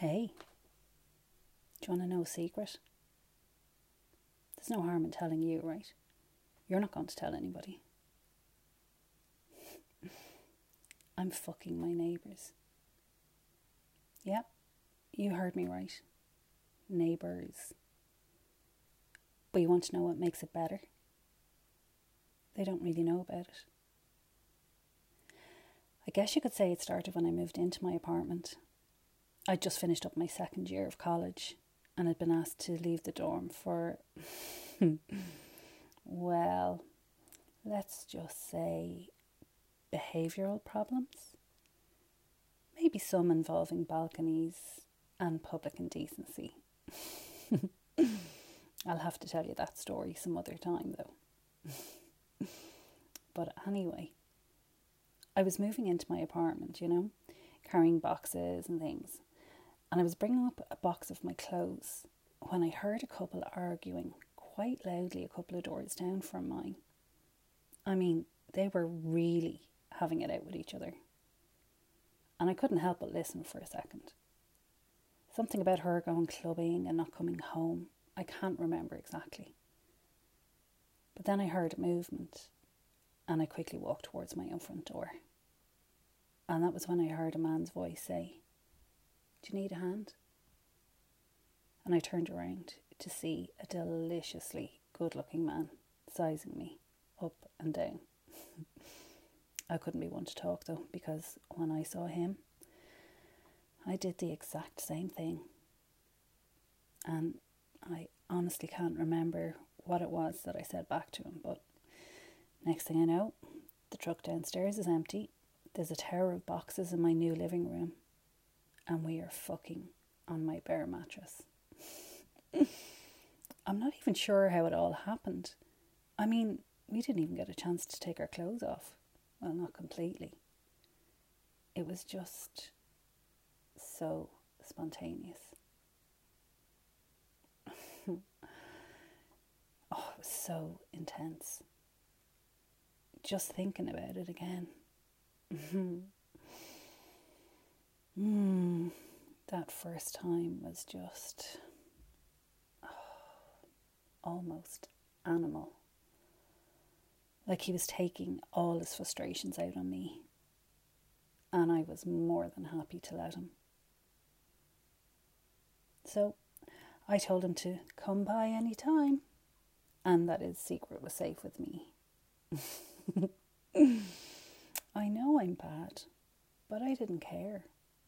Hey, do you want to know a secret? There's no harm in telling you, right? You're not going to tell anybody. I'm fucking my neighbours. Yep, you heard me right. Neighbours. But you want to know what makes it better? They don't really know about it. I guess you could say it started when I moved into my apartment. I'd just finished up my second year of college and had been asked to leave the dorm for, well, let's just say behavioural problems. Maybe some involving balconies and public indecency. I'll have to tell you that story some other time though. But anyway, I was moving into my apartment, carrying boxes and things. And I was bringing up a box of my clothes when I heard a couple arguing quite loudly a couple of doors down from mine. I mean, they were really having it out with each other. And I couldn't help but listen for a second. Something about her going clubbing and not coming home. I can't remember exactly. But then I heard a movement and I quickly walked towards my own front door. And that was when I heard a man's voice say, "Do you need a hand?" And I turned around to see a deliciously good-looking man sizing me up and down. I couldn't be one to talk though, because when I saw him, I did the exact same thing. And I honestly can't remember what it was that I said back to him, but next thing I know, the truck downstairs is empty. There's a tower of boxes in my new living room. And we are fucking on my bare mattress. I'm not even sure how it all happened. I mean, we didn't even get a chance to take our clothes off. Well, not completely. It was just so spontaneous. Oh, it was so intense. Just thinking about it again. That first time was just almost animal. Like he was taking all his frustrations out on me. And I was more than happy to let him. So I told him to come by any time. And that his secret was safe with me. I know I'm bad, but I didn't care.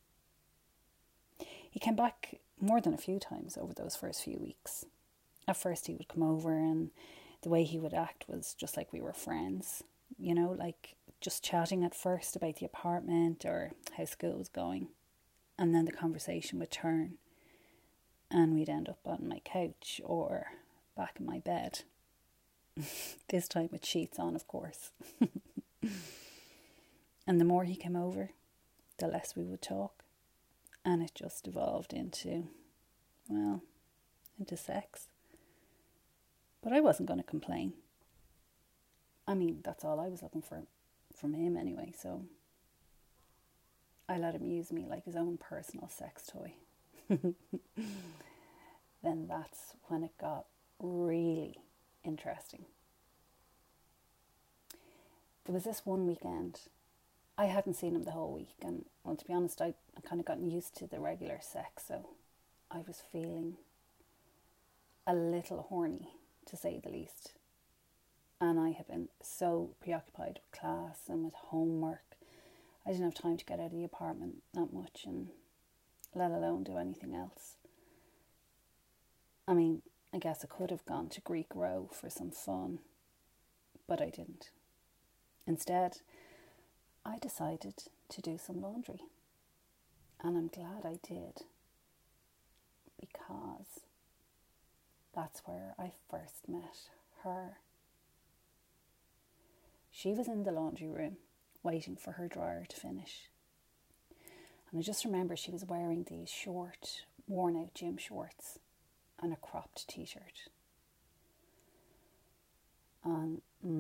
He came back more than a few times over those first few weeks. At first he would come over and the way he would act was just like we were friends. Like just chatting at first about the apartment or how school was going. And then the conversation would turn and we'd end up on my couch or back in my bed. This time with sheets on, of course. And the more he came over, the less we would talk. And it just evolved into sex. But I wasn't going to complain. I mean, that's all I was looking for from him anyway, so I let him use me like his own personal sex toy. Then that's when it got really interesting. There was this one weekend. I hadn't seen him the whole week, and well, to be honest, I kind of gotten used to the regular sex, so I was feeling a little horny, to say the least. And I had been so preoccupied with class and with homework. I didn't have time to get out of the apartment that much, and let alone do anything else. I mean, I guess I could have gone to Greek Row for some fun, but I didn't. Instead, I decided to do some laundry. And I'm glad I did, because that's where I first met her. She was in the laundry room waiting for her dryer to finish. And I just remember she was wearing these short, worn out gym shorts and a cropped t-shirt. And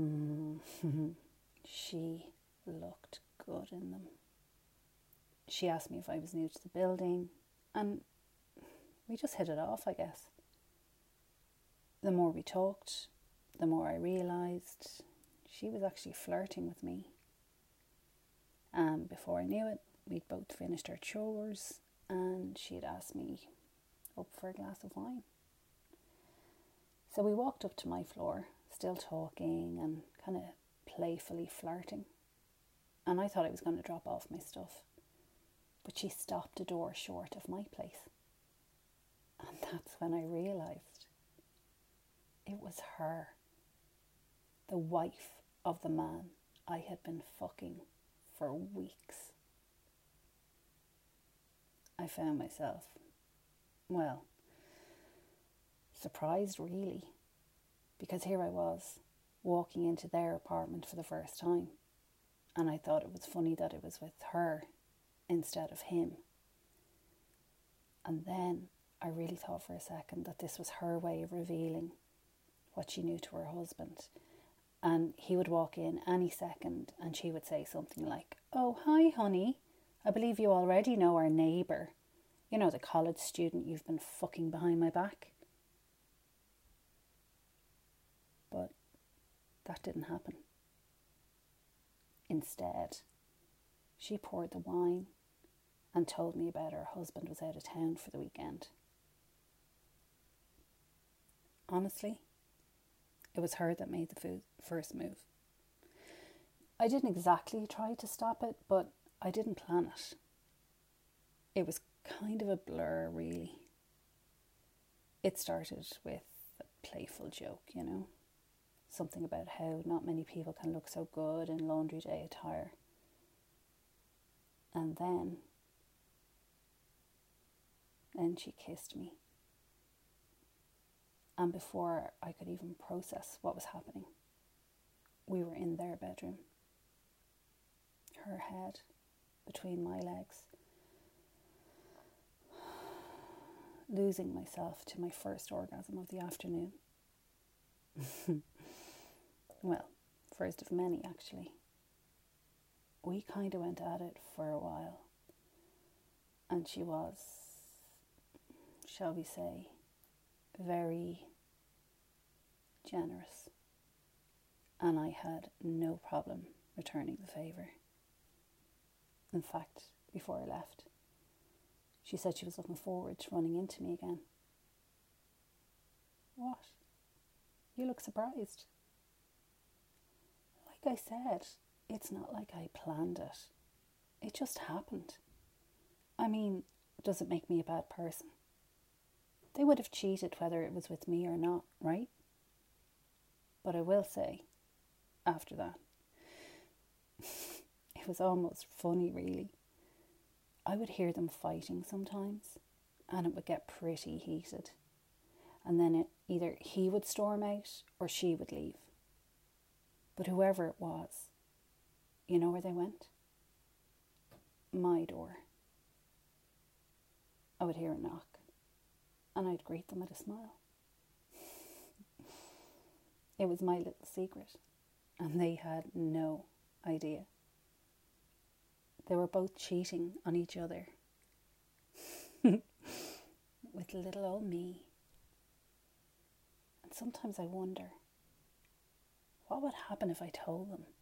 she looked good in them. She asked me if I was new to the building, And we just hit it off, I guess. The more we talked, the more I realised she was actually flirting with me. And before I knew it, we'd both finished our chores and she'd asked me up for a glass of wine. So we walked up to my floor, still talking and kind of playfully flirting. And I thought I was going to drop off my stuff. But she stopped a door short of my place. And that's when I realised it was her, the wife of the man I had been fucking for weeks. I found myself, well, surprised really, because here I was, walking into their apartment for the first time, and I thought it was funny that it was with her instead of him. And then I really thought for a second that this was her way of revealing what she knew to her husband. And he would walk in any second and she would say something like, "Oh, hi, honey. I believe you already know our neighbour. You know, the college student you've been fucking behind my back." But that didn't happen. Instead, she poured the wine and told me about her husband was out of town for the weekend. Honestly, it was her that made the first move. I didn't exactly try to stop it, but I didn't plan it. It was kind of a blur, really. It started with a playful joke, you know, something about how not many people can look so good in laundry day attire. And then she kissed me. And before I could even process what was happening, we were in their bedroom. Her head between my legs. Losing myself to my first orgasm of the afternoon. Well, first of many, actually. We kind of went at it for a while. And she was, shall we say, very generous. And I had no problem returning the favour. In fact, before I left, she said she was looking forward to running into me again. What? You look surprised. Like I said, it's not like I planned it. It just happened. I mean, does it make me a bad person? They would have cheated whether it was with me or not, right? But I will say, after that, it was almost funny, really. I would hear them fighting sometimes, and it would get pretty heated. And then either he would storm out or she would leave. But whoever it was, you know where they went? My door. I would hear a knock, and I'd greet them with a smile. It was my little secret, and they had no idea. They were both cheating on each other with little old me. And sometimes I wonder, what would happen if I told them?